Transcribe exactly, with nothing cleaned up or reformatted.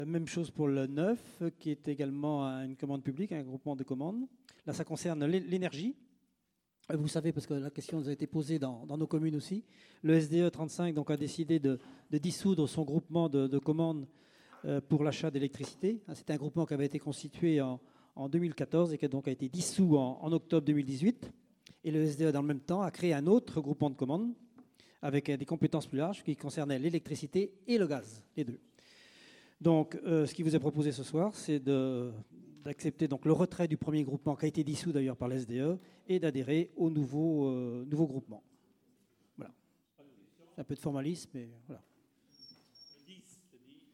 Même chose pour le neuf, qui est également une commande publique, un groupement de commandes. Là, ça concerne l'énergie. Vous savez, parce que la question nous a été posée dans, dans nos communes aussi, le S D E trente-cinq donc, a décidé de, de dissoudre son groupement de, de commandes euh, pour l'achat d'électricité. C'était un groupement qui avait été constitué en, en deux mille quatorze et qui a donc a été dissous en, en octobre deux mille dix-huit. Et le S D E, dans le même temps, a créé un autre groupement de commandes avec des compétences plus larges qui concernaient l'électricité et le gaz, les deux. Donc, euh, ce qui vous est proposé ce soir, c'est d'accepter donc le retrait du premier groupement, qui a été dissous d'ailleurs par l'S D E, et d'adhérer au nouveau, euh, nouveau groupement. Voilà. Un peu de formalisme, mais voilà.